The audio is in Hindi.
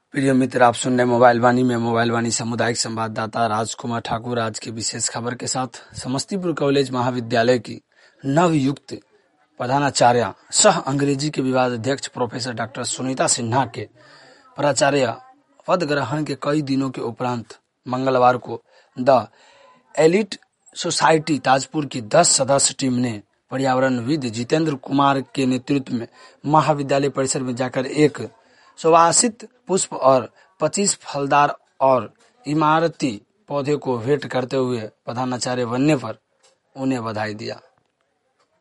प्रिय मित्र, आप सुन रहे मोबाइल वाणी में मोबाइल वाणी सामुदायिक संवाददाता राजकुमार ठाकुर आज की विशेष खबर के साथ। समस्तीपुर कॉलेज महाविद्यालय की नवयुक्त प्रधानाचार्य सह अंग्रेजी के विभाग अध्यक्ष प्रोफेसर डॉक्टर सुनीता सिन्हा के प्राचार्य पद ग्रहण के कई दिनों के उपरांत मंगलवार को द एलिट सोसाइटी ताजपुर की 10 सदस्य टीम ने पर्यावरणविद जितेंद्र कुमार के नेतृत्व में महाविद्यालय परिसर में जाकर एक सुवासित पुष्प और 25 फलदार और इमारती पौधे को भेंट करते हुए प्रधानाचार्य बनने पर उन्हें बधाई दिया।